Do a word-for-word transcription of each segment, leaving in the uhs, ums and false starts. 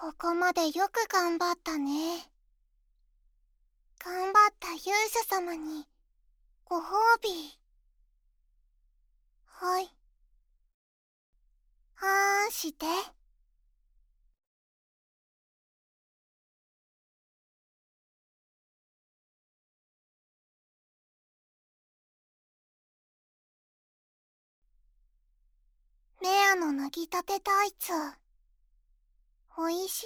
ここまでよく頑張ったね。頑張った勇者様にご褒美。はい。あーんして。メアの脱ぎたてタイツ、おいしい？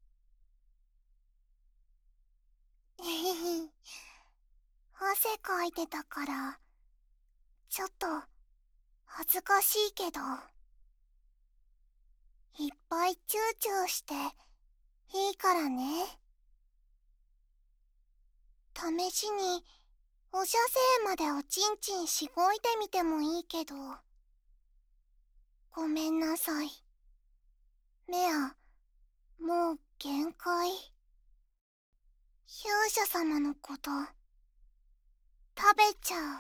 えへへ。汗かいてたから、ちょっと恥ずかしいけど、いっぱいチューチューしていいからね。試しにおしゃせいまでおちんちんしごいてみてもいいけど、ごめんなさい。メア、もう限界。勇者様のこと食べちゃう。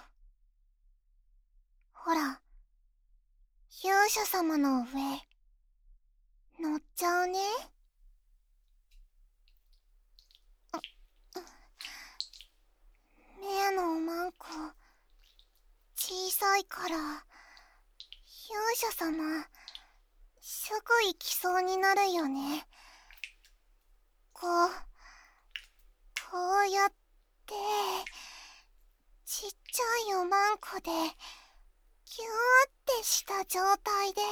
ほら、勇者様の上乗っちゃうね。メアのおまんこ小さいから、勇者様すぐ行きそうになるよね。こうこうやってちっちゃいおまんこでギューってした状態で、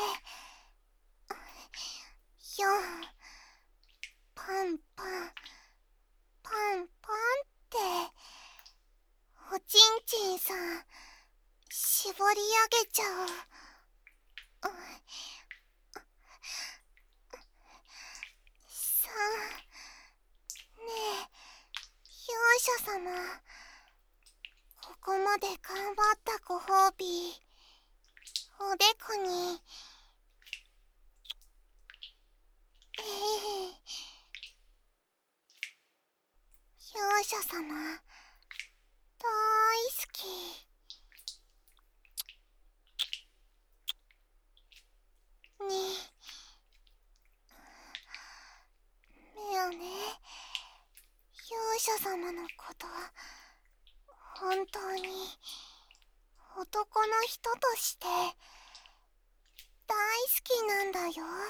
よんパンパンパンパンっておちんちんさん絞り上げちゃう。さんねえ勇者様、ここまで頑張ったご褒美、おでこに。ええ、勇者様だいすき。にメアね、勇者様のこと本当に男の人として大好きなんだよ。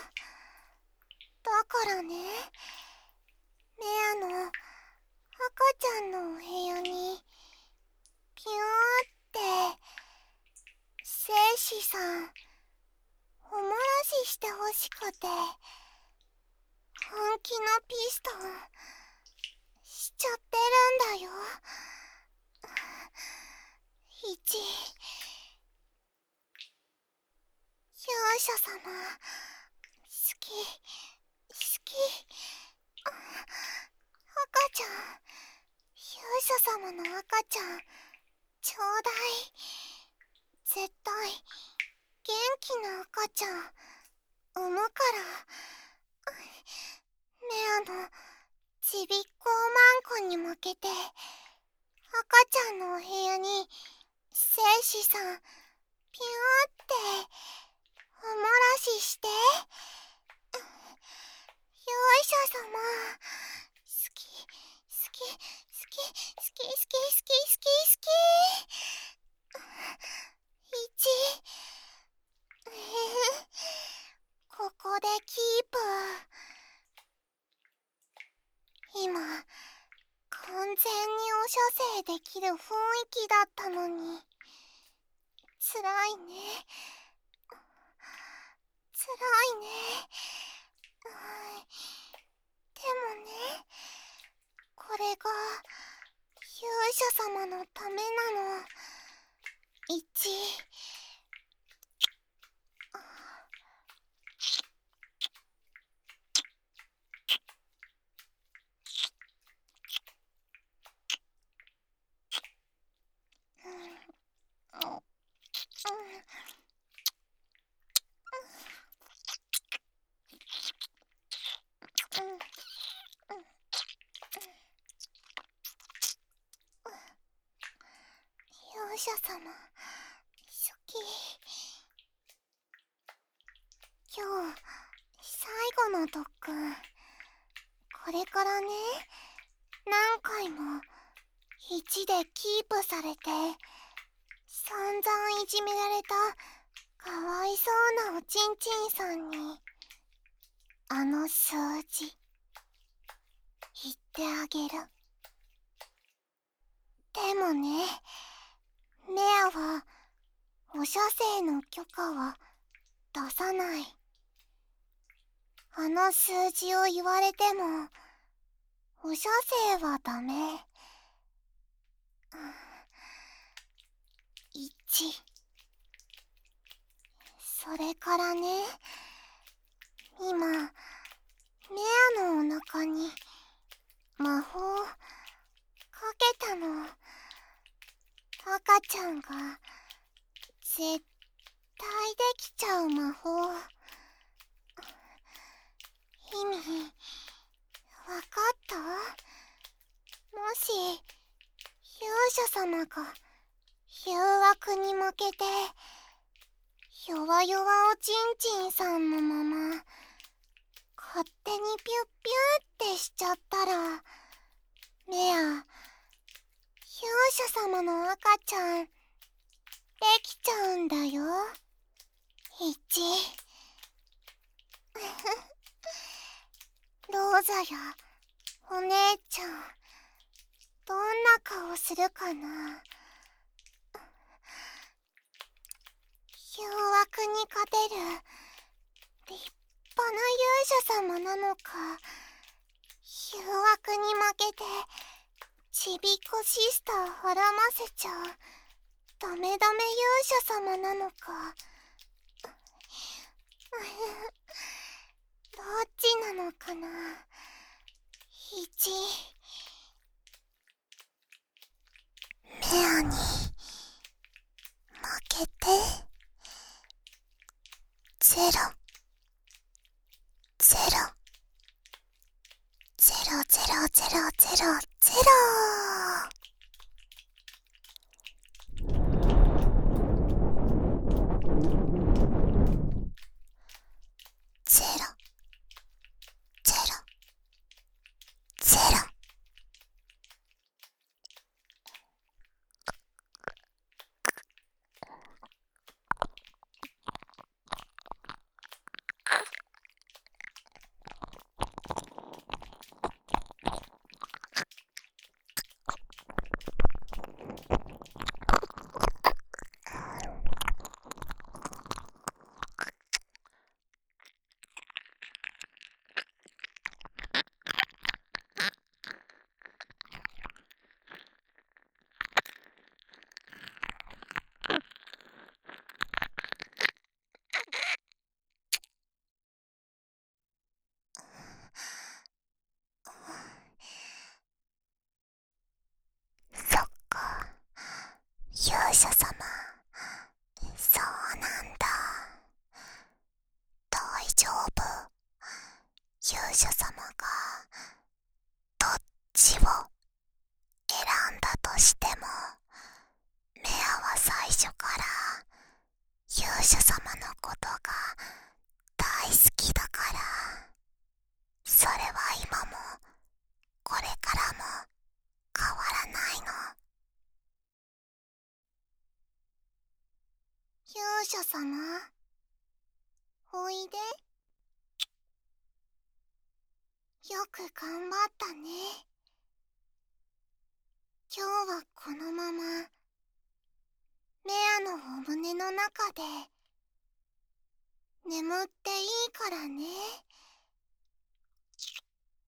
だからね、メアの赤ちゃんのお部屋にピューって生死さんおもらししてほしくて、本気のピストンしちゃってるんだよ。いち勇者様好き好き。赤ちゃん、勇者様の赤ちゃんちょうだい。絶対元気な赤ちゃん産むから。メアのちびっこおまんこに向けて赤ちゃんのお部屋に生死さんピューっておもらしして。勇者様好き好き好き好き好き好き好き好き。いちえへここでキープ。今完全にお射精できる雰囲気だったのに、つらいねつらいね。でもね、これが勇者様のためなの。いち勇者様好き。今日最後の特訓これからね、何回もいちでキープされて散々いじめられたかわいそうなおちんちんさんにあの数字言ってあげる。でもね、メアはお射精の許可は出さない。あの数字を言われてもお射精はダメ。いち。それからね、今メアのお腹に魔法かけたの。赤ちゃんが絶対できちゃう魔法。意味わかった？もし勇者様が誘惑に負けて弱々おちんちんさんのまま勝手にピュッピューってしちゃったら、メア、勇者様の赤ちゃんできちゃうんだよ。いち。ローザやお姉ちゃん、どんな顔するかな。誘惑に勝てる立派な勇者様なのか、誘惑に負けてちびっこシスターはらませちゃうダメダメ勇者様なのか。どっちなのかな。いち。メアに負けてゼロゼロゼロゼロゼロゼロゼロ。ゼロゼロゼロ。そっか、勇者様、そうなんだ。大丈夫。勇者様がどっちを選んだとしても、メアは最初から勇者様のことが大好きだから、それは今もこれからも変わらないの。勇者様、おいで。よく頑張ったね。今日はこのままメアのお胸の中で眠っていいからね。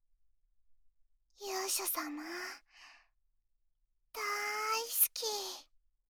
勇者様、大好き。